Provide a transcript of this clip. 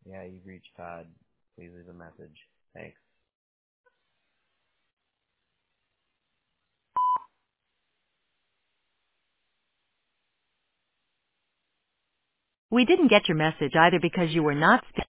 Yeah, you've reached Todd. Please leave a message. Thanks. We didn't get your message either because you were not